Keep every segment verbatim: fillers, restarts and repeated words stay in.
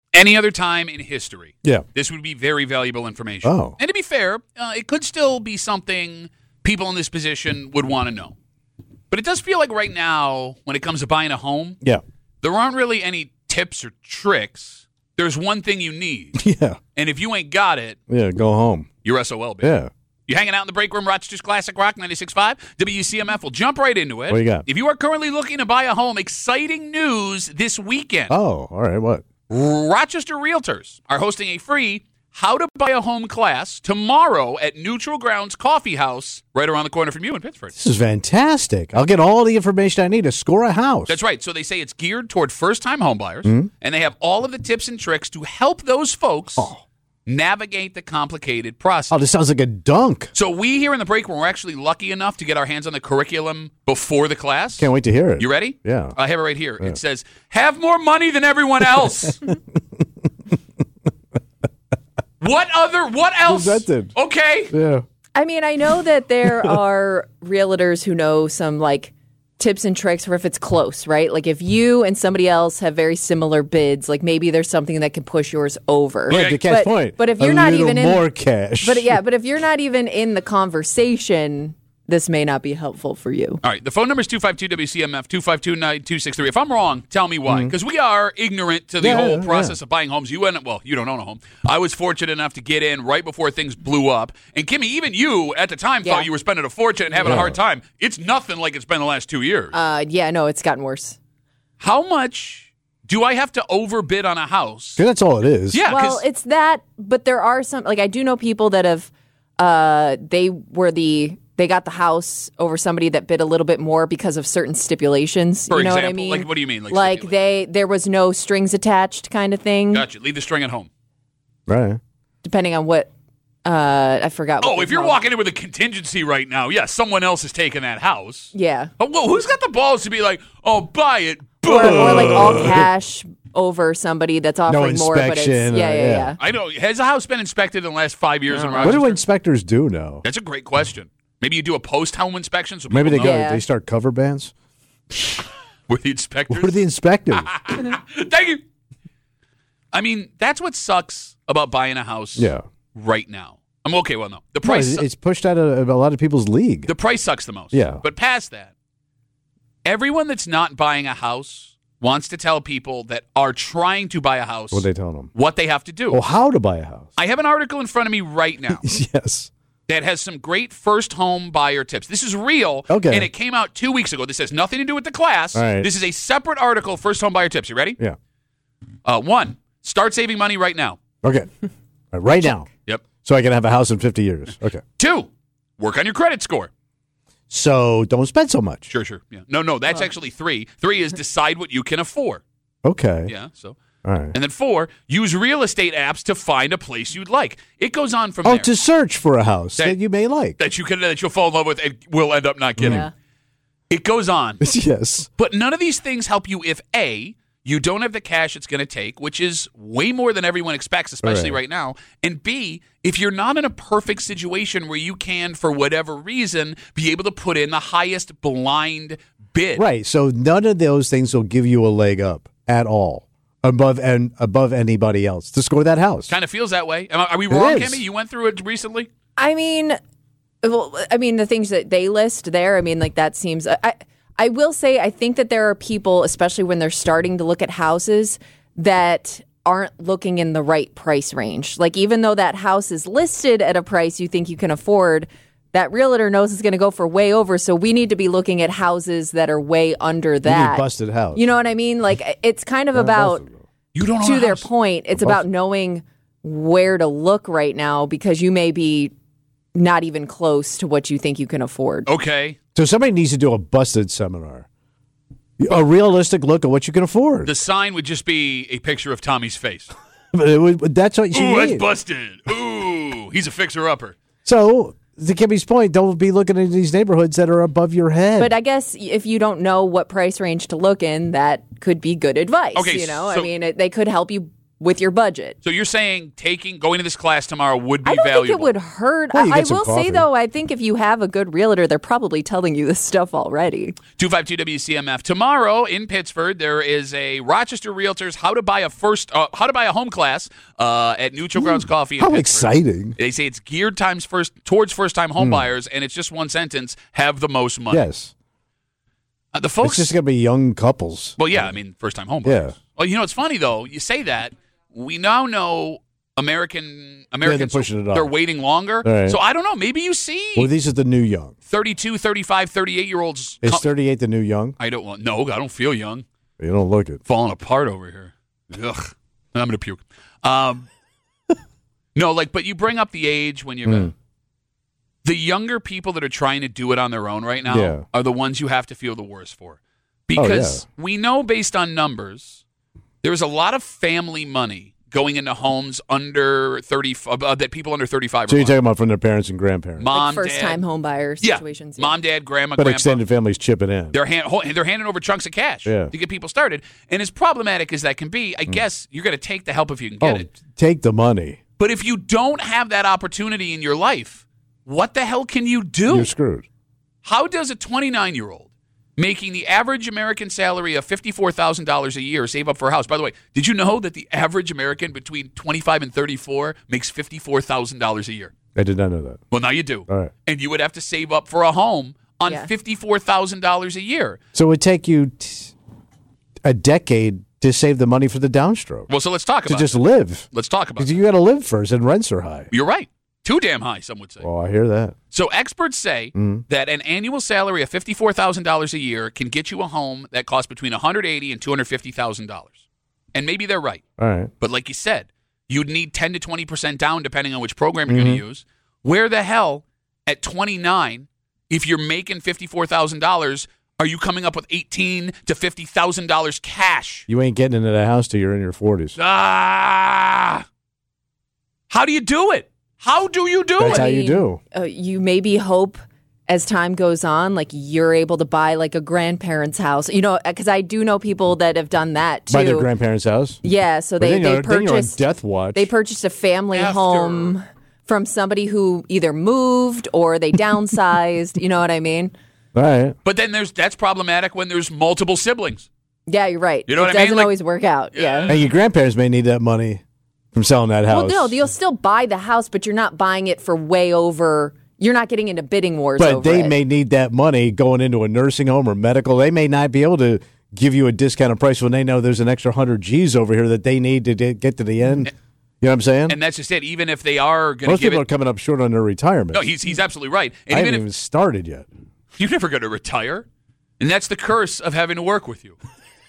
any other time in history, Yeah. this would be very valuable information. Oh. And to be fair, uh, it could still be something people in this position would want to know. But it does feel like right now, when it comes to buying a home, Yeah. there aren't really any tips or tricks. There's one thing you need. Yeah. And if you ain't got it, Yeah. Go home. you're S O L, baby. Yeah. You hanging out in the break room, Rochester's Classic Rock ninety-six point five, W C M F. We'll jump right into it. What you got? If you are currently looking to buy a home, exciting news this weekend. Oh, all right. What? Rochester Realtors are hosting a free How to Buy a Home class tomorrow at Neutral Grounds Coffee House, right around the corner from you in Pittsford. This is fantastic. I'll get all the information I need to score a house. That's right. So they say it's geared toward first-time homebuyers, Mm-hmm. and they have all of the tips and tricks to help those folks Oh. navigate the complicated process. Oh, this sounds like a dunk. So we here in the break room were actually lucky enough to get our hands on the curriculum before the class. Can't wait to hear it. You ready? Yeah. I have it right here. It says, have more money than everyone else. What other, what else? Invented. Okay. Yeah. I mean, I know that there are realtors who know some like tips and tricks for if it's close, right? Like if you and somebody else have very similar bids, like maybe there's something that can push yours over. Right, the cash But- point. but if A you're not little even in- more cash. But yeah, but if you're not even in the conversation, this may not be helpful for you. All right. The phone number is two five two W C M F, two five two nine two six three. If I'm wrong, tell me why. Because we are ignorant to the Yeah, whole yeah, process of buying homes. You and well, you don't own a home. I was fortunate enough to get in right before things blew up. And Kimmy, even you at the time Yeah. thought you were spending a fortune and having a Yeah. hard time. It's nothing like it's been the last two years. Uh, yeah, no, it's gotten worse. How much do I have to overbid on a house? See, that's all it is. Yeah, Well, 'cause- it's that, but there are some, like I do know people that have, uh, they were the, they got the house over somebody that bid a little bit more because of certain stipulations. For you know what I example, mean? like, what do you mean, like Like, stipulations? they, there was no strings attached kind of thing, Gotcha. Leave the string at home. Right. depending on what, uh, I forgot. what Oh, they if you're called- walking in with a contingency right now, yeah, someone else is taking that house. Yeah. Oh, well, who's got the balls to be like, oh, buy it, Or, boom. or like all cash over somebody that's offering more, but it's, yeah, inspection, yeah, uh, yeah, yeah. I know. Has a house been inspected in the last five years in What Rochester? do inspectors do now? That's a great question. Maybe you do a post-home inspection so Maybe they people go. know Yeah. They start cover bands. we're the inspectors. What are the inspectors? Thank you. I mean, that's what sucks about buying a house Yeah. right now. I'm okay. Well, no. The No, price it's su- it's pushed out of a lot of people's league. the price sucks the most. Yeah. But past that, everyone that's not buying a house wants to tell people that are trying to buy a house What are they telling them? what they have to do. Oh, how to buy a house? I have an article in front of me right now Yes. that has some great first home buyer tips. This is real, Okay. and it came out two weeks ago. This has nothing to do with the class. All right. This is a separate article, first home buyer tips. You ready? Yeah. Uh, one, start saving money right now. Okay. All right, right now, Yep. so I can have a house in fifty years. Okay. Two, work on your credit score. So don't spend so much. Sure, sure. Yeah. No, no, that's actually three. Three is decide what you can afford. Okay. Yeah, so. All right. And then four, use real estate apps to find a place you'd like. It goes on from Oh, there. to search for a house That- that, you may like. that you can that you'll fall in love with and will end up not getting. Yeah. It goes on. Yes. But none of these things help you if A, you don't have the cash it's going to take, which is way more than everyone expects, especially Right. right now. And B, if you're not in a perfect situation where you can, for whatever reason, be able to put in the highest blind bid. Right. So none of those things will give you a leg up at all above and above anybody else to score that house. Kind of feels that way. Am I- Are we wrong, is. Kimmy? You went through it recently? I mean, well, I mean, the things that they list there, I mean, like that seems. I, I will say, I think that there are people, especially when they're starting to look at houses, that aren't looking in the right price range. Like, even though that house is listed at a price you think you can afford, that realtor knows it's going to go for way over. So we need to be looking at houses that are way under You need that. a busted house. You know what I mean? Like, it's kind of Not about. busted, though. You don't own To a their house. point, it's about knowing where to look right now because you may be not even close to what you think you can afford. Okay. So somebody needs to do a busted seminar. A realistic look at what you can afford. The sign would just be a picture of Tommy's face. But it would- that's what you Ooh, that's need. busted. Ooh, he's a fixer-upper. So, to Kimmy's point, don't be looking at these neighborhoods that are above your head. But I guess if you don't know what price range to look in, that could be good advice. Okay, you know, so- I mean, it, they could help you with your budget. So you're saying taking going to this class tomorrow would be I don't valuable? think it would hurt. Well, you I, I get some will coffee. say, though, I think if you have a good realtor, they're probably telling you this stuff already. two five two W C M F. Tomorrow in Pittsburgh, there is a Rochester Realtors How to Buy a First uh, How to Buy a Home class uh, at Neutral Grounds Coffee in How Pittsburgh. exciting. They say it's geared times first towards first-time home Mm. buyers, and it's just one sentence: have the most money. Yes. Uh, the folks. It's just going to be young couples. Well, yeah, I mean, first-time home buyers. Yeah. Well, you know, it's funny though. You say that. We now know American Americans pushing it up. they're waiting longer. Right. So I don't know. Maybe you see Well, these are the new young. thirty-two, thirty-five, thirty-eight-year-olds. Is thirty-eight the new young? I don't want. No, I don't feel young. You don't look it. Falling apart over here. Ugh. I'm gonna puke. Um, no, like, but you bring up the age when you're Mm. the younger people that are trying to do it on their own right now Yeah. are the ones you have to feel the worst for, because Oh, we know based on numbers, there's a lot of family money going into homes under thirty uh, that people under thirty-five. So are you're buying. talking about from their parents and grandparents. Mom, like first-time dad, home buyer yeah, situations. mom, dad, grandma, but grandpa. extended families chipping in. They're hand, ho- they're handing over chunks of cash Yeah. to get people started. And as problematic as that can be, I guess you're going to take the help if you can get oh, it. take the money. But if you don't have that opportunity in your life, what the hell can you do? You're screwed. How does a twenty-nine-year-old making the average American salary of fifty-four thousand dollars a year save up for a house? By the way, did you know that the average American between twenty-five and thirty-four makes fifty-four thousand dollars a year? I did not know that. Well, now you do. All right. And you would have to save up for a home on Yeah. fifty-four thousand dollars a year. So it would take you t- a decade to save the money for the downstroke. Well, so let's talk to about just it. live. Let's talk about Because it. you got to live first, and rents are high. You're right. Too damn high, some would say. Oh, I hear that. So experts say Mm-hmm. that an annual salary of fifty-four thousand dollars a year can get you a home that costs between one hundred eighty thousand dollars and two hundred fifty thousand dollars. And maybe they're right. All right. But like you said, you'd need ten to twenty percent down depending on which program you're Mm-hmm. going to use. Where the hell, at twenty-nine, if you're making fifty-four thousand dollars, are you coming up with eighteen thousand to fifty thousand dollars cash? You ain't getting into the house till you're in your forties. Ah! How do you do it? How do you do That's it? how you do. Uh, you maybe hope as time goes on, like you're able to buy like a grandparent's house. You know, because I do know people that have done that too. By their grandparents' house? Yeah, so But they then they you're, then you're on purchased death watch. they purchased a family After. home from somebody who either moved or they downsized. You know what I mean? All right. But then there's that's problematic when there's multiple siblings. Yeah, you're right. You know it what I mean? doesn't Like- always work out. Yeah. And your grandparents may need that money from selling that house. Well, no, you'll still buy the house, but you're not buying it for way over. You're not getting into bidding wars But over they it. may need that money going into a nursing home or medical. They may not be able to give you a discounted price when they know there's an extra one hundred G's over here that they need to d- get to the end. You know what I'm saying? And that's just it. Even if they are going to Most give people it, are coming up short on their retirement. no, he's he's absolutely right. And I even haven't if even started yet. you're never going to retire, and that's the curse of having to work with you.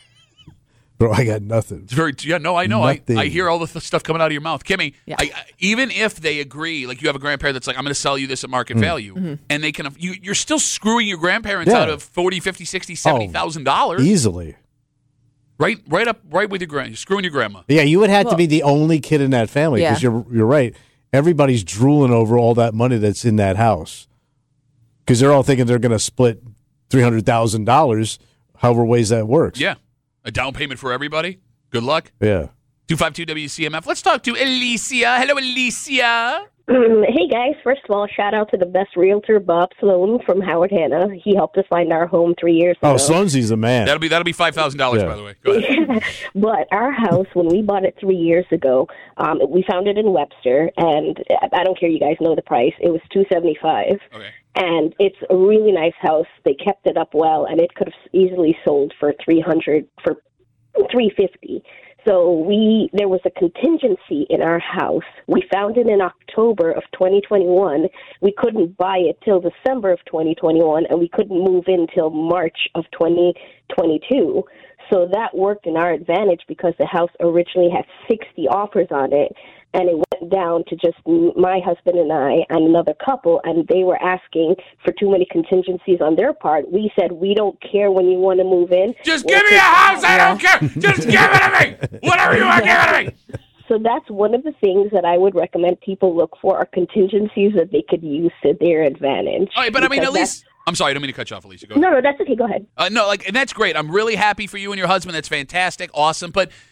Bro, I got nothing. It's very yeah. No, I know. I, Nothing. I hear all the th- stuff coming out of your mouth, Kimmy. Yeah. I, I, even if they agree, like you have a grandparent that's like, I'm going to sell you this at market value, and they can, you, you're still screwing your grandparents Mm-hmm. Yeah. out of forty, fifty, sixty, seventy thousand dollars. Easily. Right, right up, right with your grand. You're screwing your grandma. Yeah, you would have Well- to be the only kid in that family because Yeah. you're you're right. Everybody's drooling over all that money that's in that house because they're all thinking they're going to split three hundred thousand dollars, however ways that works. Yeah, a down payment for everybody. Good luck. Yeah. two five two W C M F. Let's talk to Alicia. Hello, Alicia. Um, hey guys, first of all, shout out to the best realtor, Bob Sloan from Howard Hanna. He helped us find our home three years ago. Oh, Sloansy's the man. That'll be that'll be five thousand dollars, Yeah. by the way. Go ahead. But our house, when we bought it three years ago, um, we found it in Webster, and I don't care, you guys know the price. It was two seventy five. Okay. And it's a really nice house. They kept it up well, and it could have easily sold for three hundred for three fifty. So we there was a contingency in our house. We found it in October of twenty twenty-one. We couldn't buy it till December of twenty twenty-one, and we couldn't move in till March of twenty twenty-two. So that worked in our advantage because the house originally had sixty offers on it, and it went down to just my husband and I and another couple, and they were asking for too many contingencies on their part. We said, we don't care when you want to move in. Just We'll give me take- a house. I don't care. Just give it to me. Whatever you want, give it to me. So that's one of the things that I would recommend people look for are contingencies that they could use to their advantage. All right, but I mean, Because at least I'm sorry, I don't mean to cut you off, Alicia. Go that's- ahead. No, no, that's okay. Go ahead. Uh, no, like, and that's great. I'm really happy for you and your husband. That's fantastic, awesome. But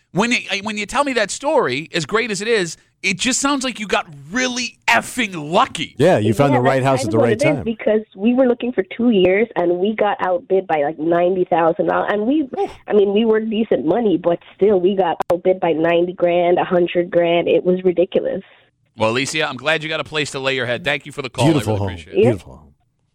when it, when you tell me that story, as great as it is, it just sounds like you got really effing lucky. Yeah, you found Yeah, the right that's house kind at of the what right it is, time. because we were looking for two years and we got outbid by like ninety thousand dollars. And we, I mean, we were decent money, but still, we got outbid by ninety grand, a hundred grand. It was ridiculous. Well, Alicia, I'm glad you got a place to lay your head. Thank you for the call. Beautiful I really home. appreciate it. Beautiful home.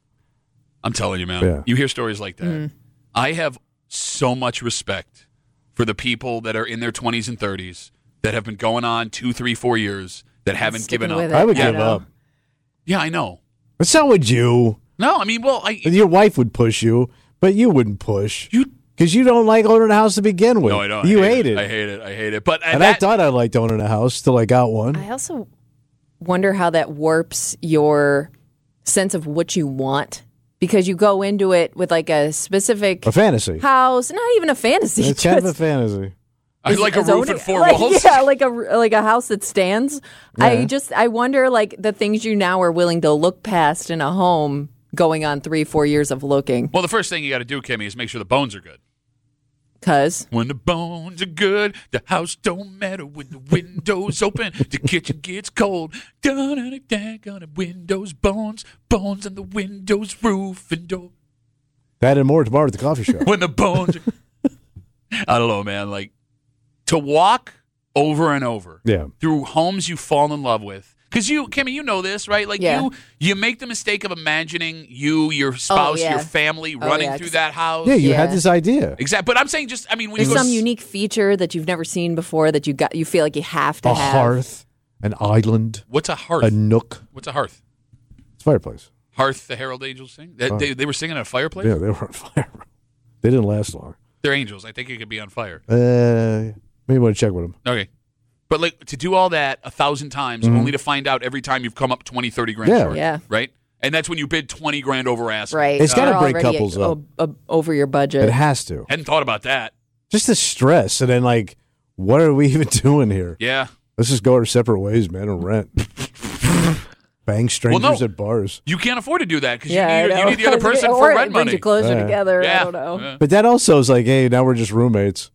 I'm telling you, man. Yeah. You hear stories like that. Mm. I have so much respect for the people that are in their twenties and thirties that have been going on two, three, four years that haven't Sticking given up. with it, I would you give know. up. Yeah, I know. But so would you. No, I mean, well, I Your wife would push you, but you wouldn't push. you. Because you don't like owning a house to begin with. No, I don't. You I hate it. it. I hate it. I hate it. But And that, I thought I liked owning a house till I got one. I also wonder how that warps your sense of what you want, because you go into it with like a specific A fantasy. house, not even a fantasy. It's kind of a just- fantasy. I like a is roof owning- and four like, walls. Yeah, like a like a house that stands. Yeah. I just I wonder like the things you now are willing to look past in a home, going on three four years of looking. Well, the first thing you got to do, Kimmy, is make sure the bones are good. Cause When the bones are good, the house don't matter. When the windows open, the kitchen gets cold. Dun-dun-dun-dun, windows, bones, bones on the windows, roof and door. That and more tomorrow at the coffee shop. When the bones, are... I don't know, man. Like to walk over and over Yeah. through homes you fall in love with. Because you, Kimmy, you know this, right? Like Yeah. you, you make the mistake of imagining you, your spouse, yeah. your family Oh, running yeah, through 'cause- that house. Yeah, you Yeah. had this idea. Exactly. But I'm saying just, I mean, when there's you go some s- unique feature that you've never seen before that you got you feel like you have to A have. hearth, an island, What's a hearth? a nook. What's a hearth? It's a fireplace. Hearth, the Herald Angels sing? They, Oh. they, they were singing at a fireplace? Yeah, they were on fire. They didn't last long. They're angels. I think it could be on fire. Uh, maybe want to check with them. Okay. But like to do all that a thousand times only to find out every time you've come up twenty, thirty grand Mm-hmm. Yeah. short. Yeah. Right? And that's when you bid twenty grand over ask. Right. It's gotta You're break already couples o- up. o- over your budget. It has to. Hadn't thought about that. Just the stress, and then like, what are we even doing here? Yeah. Let's just go our separate ways, man, and rent. Bang strangers Well, no. at bars. You can't afford to do that because yeah, you, need, I you know. need the other person or for it rent brings money. you closer Yeah. together. Yeah. I don't know. Yeah. But that also is like, hey, now we're just roommates.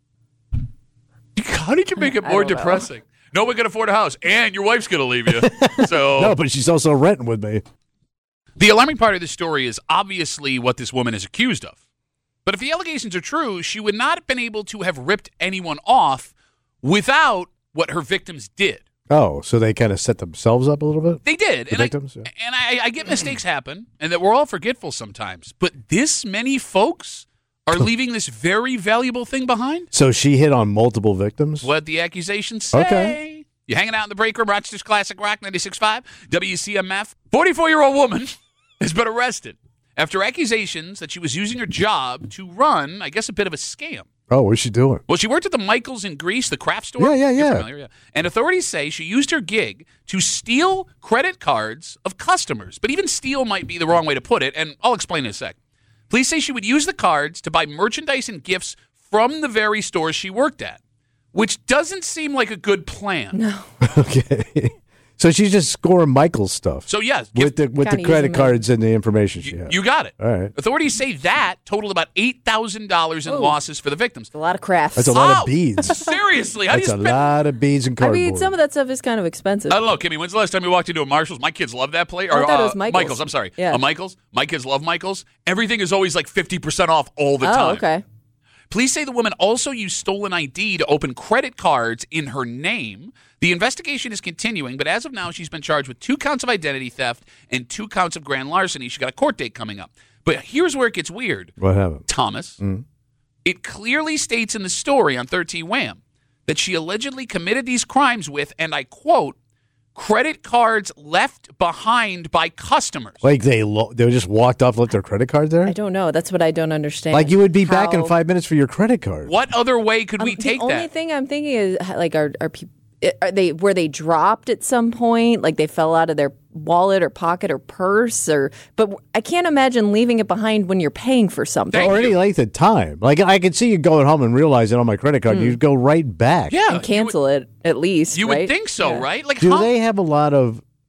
How did you make it I more don't know. depressing? No one can afford a house, and your wife's going to leave you. So No, but she's also renting with me. the alarming part of this story is obviously what this woman is accused of. But if the allegations are true, she would not have been able to have ripped anyone off without what her victims did. Oh, so they kind of set themselves up a little bit? They did. The and victims, I, yeah. and I, I get mistakes happen and that we're all forgetful sometimes. But this many folks are leaving this very valuable thing behind? So she hit on multiple victims? What the accusations say. Okay. You hanging out in the break room, Rochester's Classic Rock ninety-six point five, W C M F. forty-four-year-old woman has been arrested after accusations that she was using her job to run, I guess, a bit of a scam. Oh, what's she doing? Well, she worked at the Michaels in Greece, the craft store. Yeah, yeah, You're yeah. familiar, yeah. And authorities say she used her gig to steal credit cards of customers. But even steal might be the wrong way to put it, and I'll explain in a sec. Police say she would use the cards to buy merchandise and gifts from the very stores she worked at, which doesn't seem like a good plan. No. Okay. So she's just scoring Michael's stuff. So, yes, with the with the Kinda credit using cards and the information she you, had. you got it. All right. Authorities say that totaled about eight thousand dollars in Ooh. losses for the victims. A lot of crafts. That's a lot Oh, of beads. Seriously, how That's do a you spend? lot of beads and I cardboard. mean, some of that stuff is kind of expensive. I don't know, Kimmy. When's the last time you walked into a Marshalls? My kids love that place. Or I thought it uh, was Michael's. I'm sorry. Yeah. A Michael's. My kids love Michael's. Everything is always like fifty percent off all the oh, time. okay. Police say the woman also used stolen I D to open credit cards in her name. The investigation is continuing, but as of now, she's been charged with two counts of identity theft and two counts of grand larceny. She got a court date coming up. But here's where it gets weird. What happened? Thomas, Mm-hmm. it clearly states in the story on thirteen Wham that she allegedly committed these crimes with, and I quote, credit cards left behind by customers. Like they lo- they just walked off, and left their credit card there. I don't know. That's what I don't understand. Like you would be back in How- five minutes for your credit card. What other way could we Um, take the only that? thing I'm thinking is like are are people are they were they dropped at some point, like they fell out of their wallet or pocket or purse, or but I can't imagine leaving it behind when you're paying for something. Thank Or any you. length of time. Like I could see you going home and realizing on my credit card, you'd go right back. Yeah, And cancel it at least. You would, you right? would think so, Yeah. right? Like, Do how, they have a lot of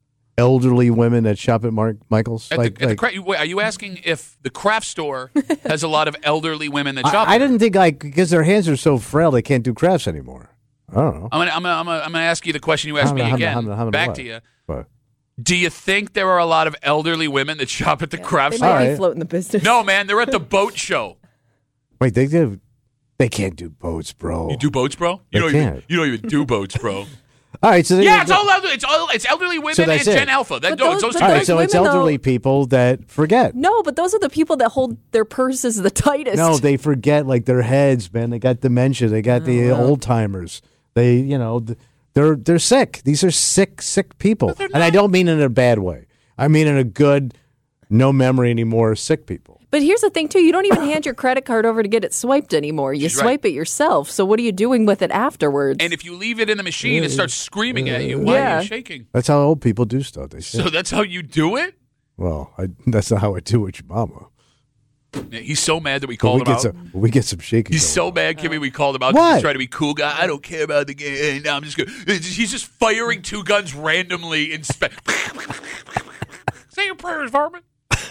elderly women that shop at Mark Michaels? At like, the, at like, the cra- wait, are you asking if the craft store has a lot of elderly women that shop? I, I there? didn't think like because their hands are so frail they can't do crafts anymore. I don't know. I'm gonna, I'm gonna, I'm gonna, I'm gonna ask you the question you asked How me many- again. how many- how many Back what? to you. But, Do you think there are a lot of elderly women that shop at the craft They store? might be Alright. floating the business. No, man, they're at the boat show. wait, they do? They can't do boats, bro. You do boats, bro? You They don't even, can't. you don't even do boats, bro. All right, so they, yeah, it's all elderly. It's all it's elderly women So and that's it. Gen Alpha. That, But no, those- it's those but two all right, guys. so it's women, though- elderly people that forget. No, but those are the people that hold their purses the tightest. No, they forget like their heads, man. They got dementia. They got the Oh, wow. old timers. They, you know, th- they're they're sick. These are sick, sick people, they're and I not. don't mean in a bad way. I mean in a good, no memory anymore, sick people. But here's the thing, too. You don't even hand your credit card over to get it swiped anymore. You She's right. swipe it yourself. So what are you doing with it afterwards? And if you leave it in the machine, it starts screaming at you. Why are Yeah. you shaking? That's how old people do stuff. They say. So that's how you do it? Well, I, that's not how I do it, your mama. Yeah, He's so mad that we But called we him get out. some, we get some shaking. He's so going mad, Kimmy. We called him out. What? He's trying to be cool guy. I don't care about the game. No, I'm just good. He's just firing two guns randomly in space. Say your prayers, Varmint.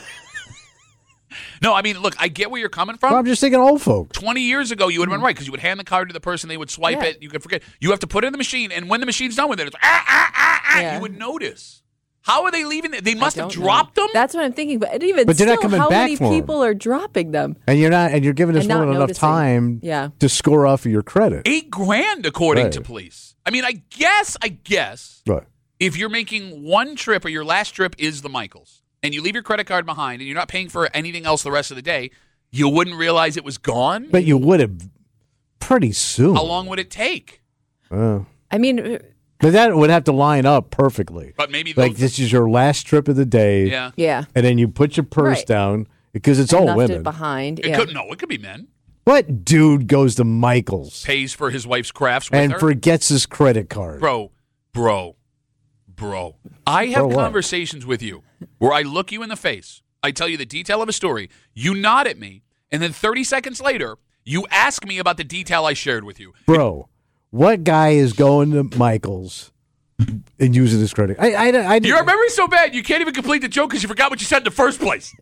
No, I mean, look, I get where you're coming from. on. Well, I'm just thinking old folks. twenty years ago, you would have been right because you would hand the card to the person, they would swipe Yeah. it, you could forget. You have to put it in the machine, and when the machine's done with it, it's ah, ah, ah, ah, Yeah. you would notice. How are they leaving it? They must have don't know. dropped them? That's what I'm thinking. But even But they're still, not coming how back many for 'em. people are dropping them? And you're not, and you're giving this And not woman enough noticing. time Yeah. to score off of your credit. Eight grand, according Right. to police. I mean, I guess, I guess, Right. if you're making one trip or your last trip is the Michaels, and you leave your credit card behind and you're not paying for anything else the rest of the day, you wouldn't realize it was gone? But you would have pretty soon. How long would it take? Uh, I mean, but that would have to line up perfectly. But maybe Like those- this is your last trip of the day, yeah. yeah. and then you put your purse Right. down because it's And all left women. it behind. It yeah. could no, it could be men. What dude goes to Michael's Pays for his wife's crafts with and her. forgets his credit card? Bro, bro, bro. I have Bro what? conversations with you where I look you in the face. I tell you the detail of a story. You nod at me, and then thirty seconds later, you ask me about the detail I shared with you. Bro, what guy is going to Michael's and using his credit? I, I, I, I Your memory's so bad, you can't even complete the joke because you forgot what you said in the first place.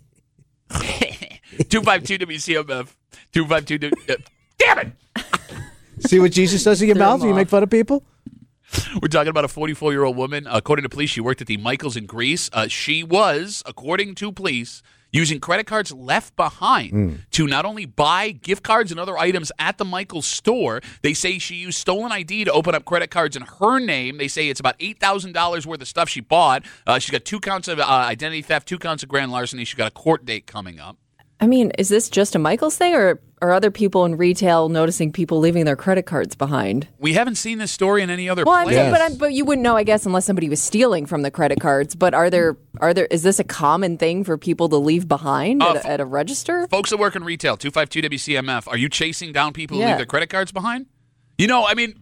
two five two W C M F. two five two. Uh, damn it! see what Jesus does in your Threw mouth him when you make off. fun of people. We're talking about a forty-four-year-old woman. According to police, she worked at the Michaels in Greece. Uh, she was, according to police, using credit cards left behind Mm. to not only buy gift cards and other items at the Michaels store. They say she used stolen I D to open up credit cards in her name. They say it's about eight thousand dollars worth of stuff she bought. Uh, she's got two counts of uh, identity theft, two counts of grand larceny. She's got a court date coming up. I mean, is this just a Michaels thing, or are other people in retail noticing people leaving their credit cards behind? We haven't seen this story in any other Well, I'm place. saying, but Yes. I'm, but you wouldn't know, I guess, unless somebody was stealing from the credit cards. But are there are there is this a common thing for people to leave behind Uh, at, a, at a register? Folks that work in retail, two five two W C M F, are you chasing down people who Yeah. leave their credit cards behind? You know, I mean,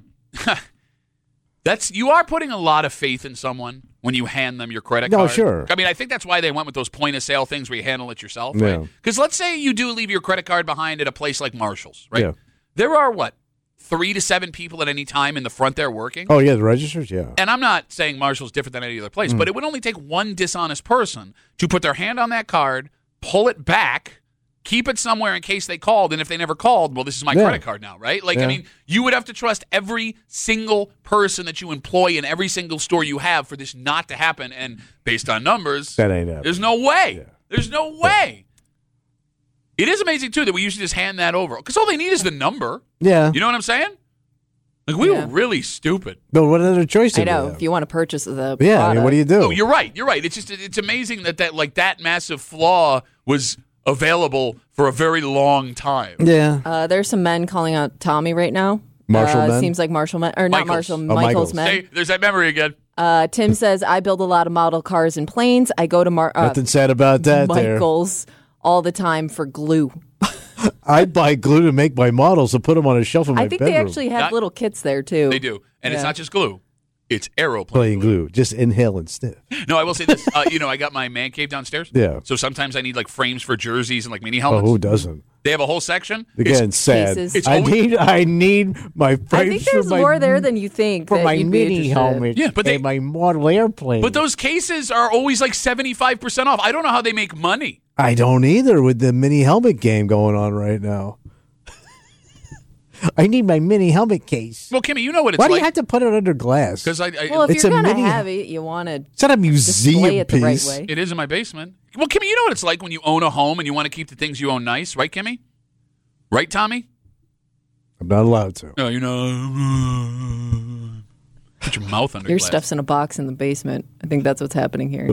that's you are putting a lot of faith in someone when you hand them your credit No, card. sure. I mean, I think that's why they went with those point of sale things where you handle it yourself, Yeah. right? Because let's say you do leave your credit card behind at a place like Marshall's, right? Yeah. There are, what, three to seven people at any time in the front there working? Oh yeah, the registers. Yeah. And I'm not saying Marshall's different than any other place, Mm. but it would only take one dishonest person to put their hand on that card, pull it back, keep it somewhere in case they called, and if they never called, well, this is my Yeah. credit card now, right? Like, I Yeah. mean, you would have to trust every single person that you employ in every single store you have for this not to happen. And based on numbers, That ain't happening. there's no way. Yeah. There's no way. It is amazing, too, that we usually just hand that over because all they need is the number. Yeah. You know what I'm saying? Like, we Yeah. were really stupid. But what other choice? I did they know. have? If you want to purchase the Yeah. I product. mean, what do you do? Oh, you're right. You're right. It's just it's amazing that that like that massive flaw was available for a very long time. yeah. Uh, there's some men calling out Tommy right now. Marshall uh, men? Seems like Marshall men, or not Michaels. Marshall, Oh, Michaels, Michaels. men. Hey, there's that memory again. Uh, Tim says, I build a lot of model cars and planes. I go to Mar- uh, Nothing sad about that. There. Michaels all the time for glue. I buy glue to make my models and put them on a shelf in my I think bedroom. they actually have Not- little kits there too. They do, and it's Yeah. not just glue. It's aeroplane Playing glue. Just inhale and sniff. No, I will say this. Uh, you know, I got my man cave downstairs. Yeah. So sometimes I need like frames for jerseys and like mini Oh, helmets. who doesn't? They have a whole section. Again, It's- sad. cases. It's I always- need I need my frames I think there's for my, more there than you think. for that my you'd be mini interested in. helmet Yeah, but they- and my model airplane. but those cases are always like seventy-five percent off. I don't know how they make money. I don't either with the mini helmet game going on right now. I need my mini helmet case. Well, Kimmy, you know what it's Why do like. you have to put it under glass? Because I, I Well, if It's you're a gonna mini- have it, you want to It's not a museum display it the right piece. way. it is in my basement. Well, Kimmy, you know what it's like when you own a home and you want to keep the things you own nice, right, Kimmy? Right, Tommy? I'm not allowed to. No, you know. Put your mouth under Your glass. stuff's in a box in the basement. I think that's what's happening here.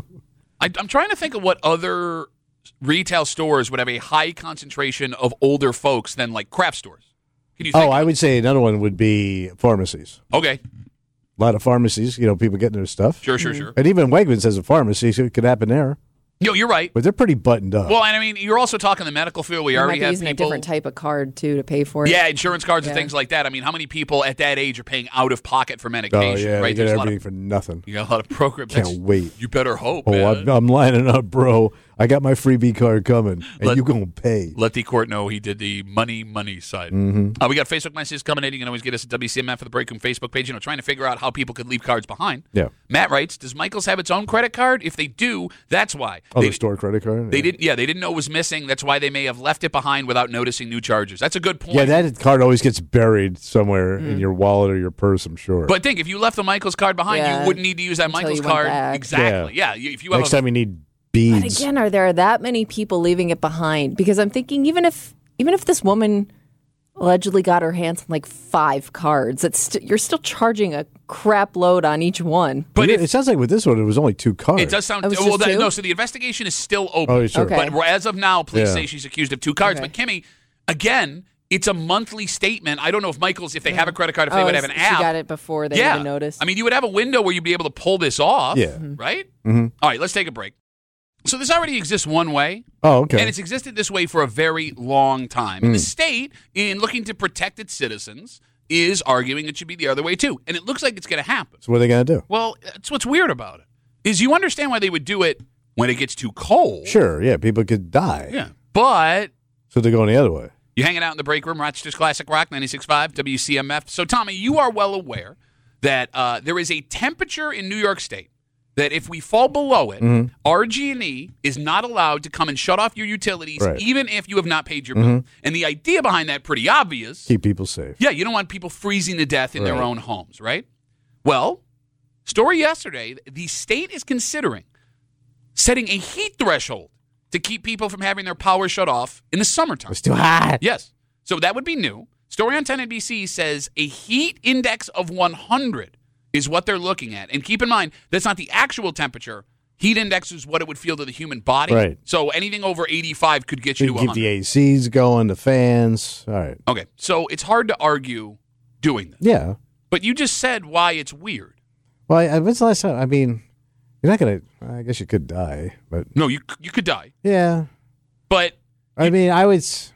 I, I'm trying to think of what other retail stores would have a high concentration of older folks than like craft stores. Can you think? Oh, I of- would say another one would be pharmacies. Okay, A lot of pharmacies, you know, people getting their stuff. sure, sure, sure. And even Wegmans has a pharmacy, so it could happen there. Yo, you're right. But they're pretty buttoned up. Well, and I mean, you're also talking the medical field. We You might already be have using people. a different type of card too to pay for it. Yeah, insurance cards and Yeah. things like that. I mean, how many people at that age are paying out of pocket for oh, medication? yeah, right? they get There's a lot everything of, for nothing. you got a lot of programs. Can't That's- wait. You better hope, Oh, man. I'm, I'm lining up, bro. I got my freebie card coming, and Let- you going to pay. Let the court know he did the money, money side. Mm-hmm. Uh, we got Facebook messages coming in. You can always get us at W C M F for the Break Room Facebook page. You know, trying to figure out how people could leave cards behind. Yeah. Matt writes, does Michael's have its own credit card? If they do, that's why. Oh, they, the store credit card? They yeah. didn't. Yeah, they didn't know it was missing. That's why they may have left it behind without noticing new charges. That's a good point. Yeah, that card always gets buried somewhere in your wallet or your purse, I'm sure. But think, if you left the Michael's card behind, Yeah. you wouldn't need to use that Until Michael's you went card. back. Exactly. Yeah. you- If you have Next a, time you need But beads. again, are there that many people leaving it behind? Because I'm thinking, even if even if this woman allegedly got her hands on like five cards, it's st- you're still charging a crap load on each one. but Yeah, if, it sounds like with this one, it was only two cards. it does sound. Oh, it was Well, just that, two? no. So the investigation is still open. Oh, sure. Okay. But as of now, police Yeah. say she's accused of two cards. Okay. But Kimmy, again, it's a monthly statement. I don't know if Michael's, if they have a credit card, if they Oh, would have an she app. got it before they yeah. even noticed. I mean, you would have a window where you'd be able to pull this off. Yeah. Right? Mm-hmm. All right, let's take a break. So this already exists one way. Oh, okay. And it's existed this way for a very long time. And the state, in looking to protect its citizens, is arguing it should be the other way too. And it looks like it's going to happen. So what are they going to do? Well, that's what's weird about it. Is you understand why they would do it when it gets too cold. Sure, yeah, people could die. Yeah. But So they're going the other way. you're hanging out in the break room, Rochester's Classic Rock, ninety-six point five W C M F. So, Tommy, you are well aware that uh, there is a temperature in New York State that if we fall below it, Mm-hmm. R G and E is not allowed to come and shut off your utilities, Right. even if you have not paid your bill. And the idea behind that pretty obvious. Keep people safe. Yeah, you don't want people freezing to death in their Right. own homes, right? Well, story yesterday, the state is considering setting a heat threshold to keep people from having their power shut off in the summertime. It's too hot. Yes. So that would be new. Story on ten N B C says a heat index of one hundred is what they're looking at. And keep in mind, that's not the actual temperature. Heat index is what it would feel to the human body. Right. So anything over eighty-five could get You you to can one keep hundred. the A Cs going, the fans. All right. Okay. So it's hard to argue doing this. Yeah. But you just said why it's weird. Well, I, when's the last time? I mean, you're not going to, I guess you could die, but No, you you could die. yeah. But I mean, I would, s-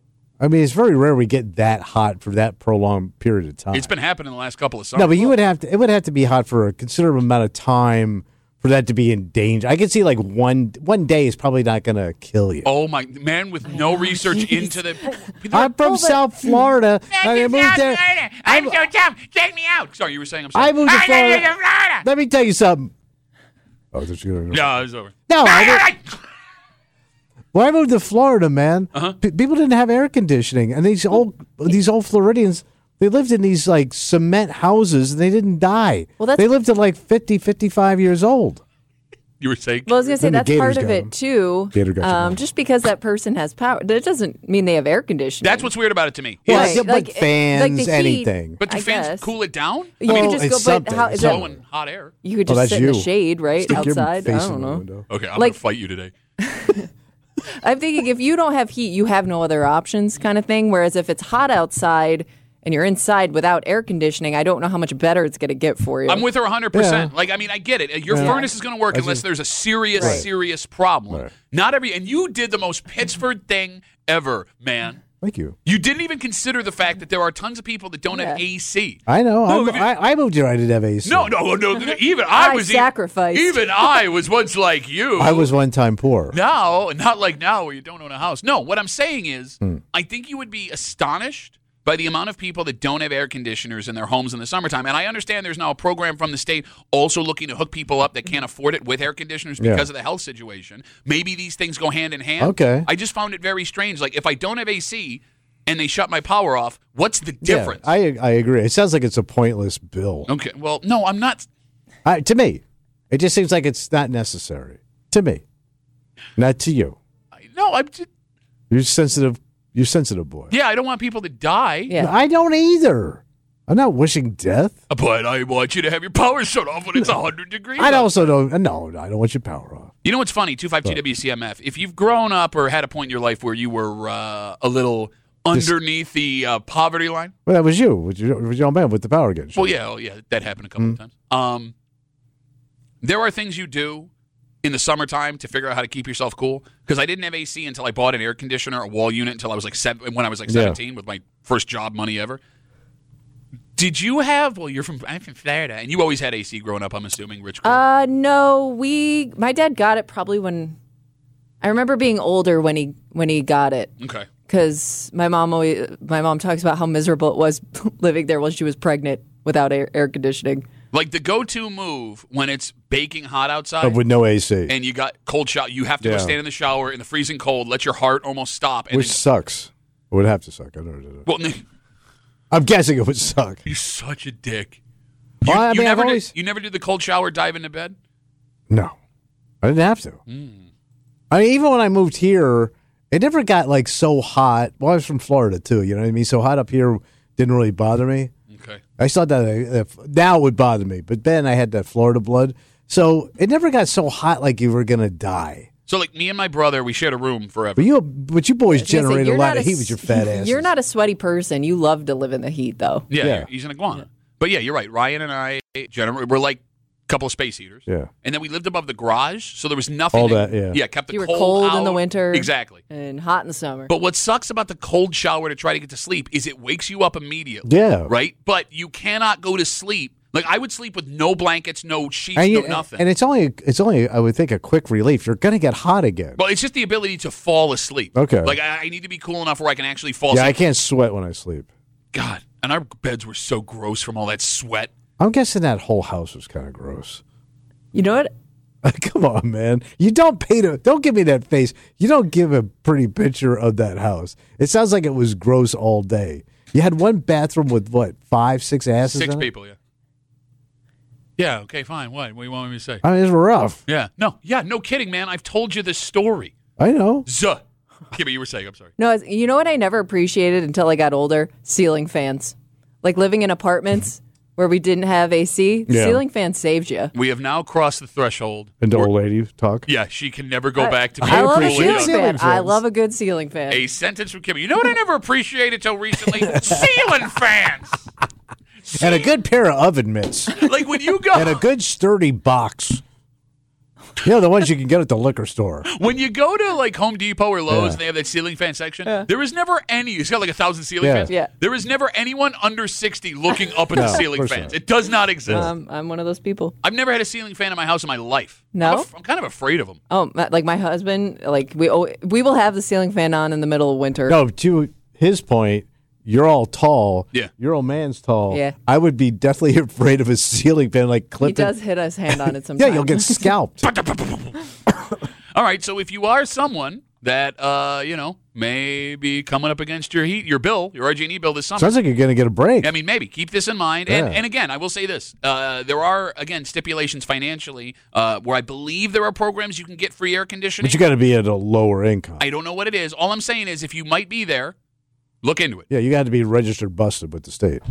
I mean, it's very rare we get that hot for that prolonged period of time. it's been happening the last couple of summers. No, but you would have to, it would have to be hot for a considerable amount of time for that to be in danger. I could see like one one day is probably not going to kill you. Oh my man, with no research into the. I'm from South Florida. I moved there. I'm so tough. Check me out. Sorry, you were saying. I'm sorry. I moved to I Florida. moved to Florida. Let me tell you something. Oh, that's good. No, it's over. No, I moved, when I moved to Florida, man, Uh-huh. p- people didn't have air conditioning, and these old these old Floridians, they lived in these like cement houses, and they didn't die. Well, that's- they lived to like fifty, fifty-five years old. You were saying. Well, I was going to say Then the that's Gators part of got it him. too. Gator got you Um, wrong. just because that person has power, that doesn't mean they have air conditioning. That's what's weird about it to me. Well, Is- yeah, but Like, it- fans, like the heat- anything. but do I fans guess. cool it down? You Well, could just it's go, but something. how It's is something. that? Blowing hot air. You could Oh, just that's sit in the you. shade, right Stick your outside. I face in don't the know. window. Okay, I'm Like- gonna fight you today. I'm thinking if you don't have heat, you have no other options, kind of thing. Whereas if it's hot outside and you're inside without air conditioning, I don't know how much better it's going to get for you. I'm with her one hundred percent. Like, I mean, I get it. Your Yeah. furnace is going to work unless there's a serious, Right. serious problem. Right. Not every, and you did the most Pittsburgh thing ever, man. Thank you. You didn't even consider the fact that there are tons of people that don't have Yeah. A C. I know. No, I, if you- I, I moved here. I didn't have A C. No, no, no. Even I, I was e- sacrificed. Even I was once like you. I was one time poor. Now, not like now where you don't own a house. No, what I'm saying is, Hmm. I think you would be astonished by the amount of people that don't have air conditioners in their homes in the summertime. And I understand there's now a program from the state also looking to hook people up that can't afford it with air conditioners because Yeah. of the health situation. Maybe these things go hand in hand. Okay. I just found it very strange. Like, if I don't have A C and they shut my power off, what's the Yeah, difference? I I agree. It sounds like it's a pointless bill. okay, well, no, I'm not. I, to me, it just seems like it's not necessary. To me, not to you. No, I'm just, You're sensitive. You're sensitive, boy. yeah, I don't want people to die. Yeah. I don't either. I'm not wishing death. But I want you to have your power shut off when it's one hundred degrees. I out. also don't. No, no, I don't want your power off. You know what's funny? two five two W C M F. If you've grown up or had a point in your life where you were uh, a little underneath the uh, poverty line. Well, that was you, with your, with your old man with the power getting shut. Well, yeah, oh, yeah, that happened a couple of times. Um, there are things you do in the summertime to figure out how to keep yourself cool. Because I didn't have A C until I bought an air conditioner, a wall unit, until I was like seven, when I was like Yeah. seventeen with my first job money ever. Did you have? Well, you're from I'm from Florida, and you always had A C growing up. I'm assuming, Rich. Girl. Uh, no, we. My dad got it probably when. I remember being older when he when he got it okay. because my mom always my mom talks about how miserable it was living there while she was pregnant without air, air conditioning. Like the go-to move when it's baking hot outside. Uh, with no A C, and you got cold shower. You have to go Yeah. stand in the shower in the freezing cold, let your heart almost stop. And which then, sucks. It would have to suck. I don't know. well, I'm guessing it would suck. you're such a dick. You, Well, I you mean, I've never always- did, you never did the cold shower, dive into bed? No, I didn't have to. Hmm. I mean, even when I moved here, it never got like so hot. Well, I was from Florida too. You know what I mean? So hot up here didn't really bother me. Okay. I saw that uh, now it would bother me, but then I had that Florida blood, so it never got so hot like you were gonna die. So, like, me and my brother, we shared a room forever. But you, but you boys I was gonna say, generate a you're lot not of heat s- with your fat ass. You're not a sweaty person. You love to live in the heat, though. yeah, Yeah. he's an iguana. But yeah, you're right. Ryan and I, generally, we're like a couple of space heaters. Yeah. And then we lived above the garage, so there was nothing. All that, yeah. Yeah, kept the You were cold cold in the out. winter. Exactly. And hot in the summer. But what sucks about the cold shower to try to get to sleep is it wakes you up immediately. Yeah. Right? But you cannot go to sleep. Like, I would sleep with no blankets, no sheets, and, no you- nothing. and it's only, it's only, I would think, a quick relief. You're gonna get hot again. well, it's just the ability to fall asleep. Okay. Like, I, I need to be cool enough where I can actually fall Yeah, I asleep. can't sweat when I sleep. God. And our beds were so gross from all that sweat. I'm guessing that whole house was kind of gross. You know what? Come on, man. You don't paint a, don't give me that face. You don't give a pretty picture of that house. It sounds like it was gross all day. You had one bathroom with what, five, six asses Six in it? people, yeah. Yeah, okay, fine. What? What do you want me to say? I mean, it's rough. Yeah. No, yeah, no kidding, man. I've told you this story. I know. Zuh. Yeah, but you were saying, I'm sorry. No, it's- you know what I never appreciated until I got older? Ceiling fans. Like living in apartments where we didn't have A C, Yeah. ceiling fan saved you. We have now crossed the threshold. And the where- old lady talk. Yeah, she can never go back to being I I love a cool appreciate and ceiling young. ceiling fan. I fans. love a good ceiling fan. A sentence from Kimmy. You know what I never appreciated till recently? Ceiling fans. And a good pair of oven mitts. Like when you go, And a good sturdy box. You know, the ones you can get at the liquor store. when you go to like Home Depot or Lowe's Yeah. and they have that ceiling fan section, Yeah. there is never any. It's got like a thousand ceiling Yeah. fans. Yeah. There is never anyone under sixty looking up at No, the of ceiling course fans. not. It does not exist. Um, I'm one of those people. I've never had a ceiling fan in my house in my life. No? I'm, af- I'm kind of afraid of them. Oh, ma- like my husband, like we oh, we will have the ceiling fan on in the middle of winter. No, to his point, you're all tall. Yeah. Your old man's tall. Yeah. I would be definitely afraid of a ceiling fan like he clipping. does hit his hand on it Yeah, sometimes. you'll get scalped. All right, so if you are someone that uh, you know may be coming up against your heat, your bill, your R G and E bill this summer. Sounds like you're going to get a break. I mean, maybe keep this in mind. And, Yeah. and again, I will say this: uh, there are again stipulations financially uh, where I believe there are programs you can get free air conditioning. But you got to be at a lower income. I don't know what it is. All I'm saying is, if you might be there, look into it. yeah, you got to be registered busted with the state.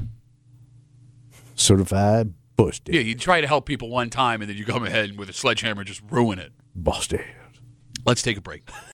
Certified busted. Yeah, you try to help people one time, and then you come ahead and with a sledgehammer just ruin it. Busted. Let's take a break.